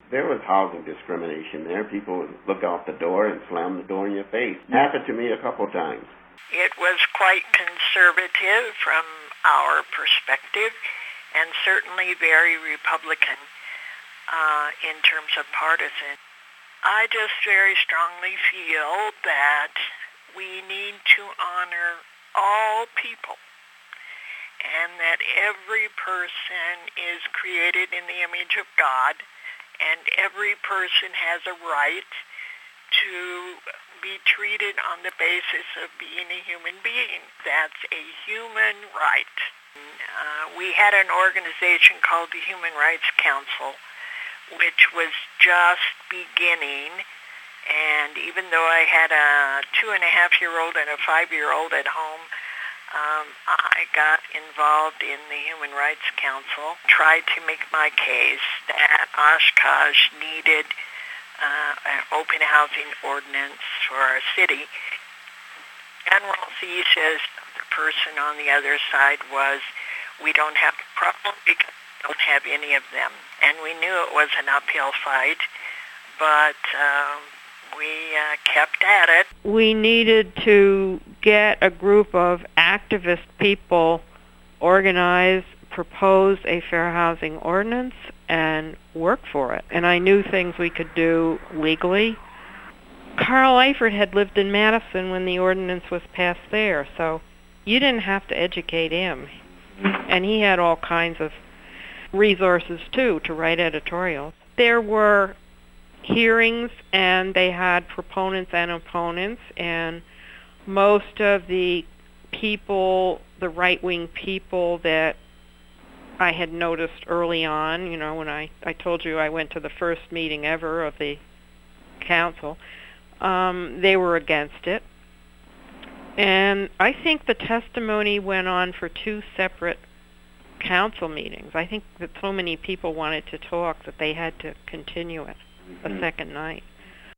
There was housing discrimination there. People would look out the door and slam the door in your face. Happened to me a couple times. It was quite conservative from our perspective, and certainly very Republican in terms of partisan. I just very strongly feel that we need to honor all people, and that every person is created in the image of God, and every person has a right to be treated on the basis of being a human being. That's a human right. We had an organization called the Human Rights Council, which was just beginning, and even though I had a 2.5-year-old and a 5-year-old at home, I got involved in the Human Rights Council, tried to make my case that Oshkosh needed an open housing ordinance for our city. General thesis of the person on the other side was, we don't have a problem because we don't have any of them. And we knew it was an uphill fight, but we kept at it. We needed to get a group of activist people organized, propose a fair housing ordinance, and work for it. And I knew things we could do legally. Carl Eifert had lived in Madison when the ordinance was passed there, so you didn't have to educate him. And he had all kinds of resources, too, to write editorials. There were hearings, and they had proponents and opponents, and most of the people, the right-wing people that I had noticed early on, when I told you I went to the first meeting ever of the council, they were against it. And I think the testimony went on for 2 separate council meetings. I think that so many people wanted to talk that they had to continue it a second night.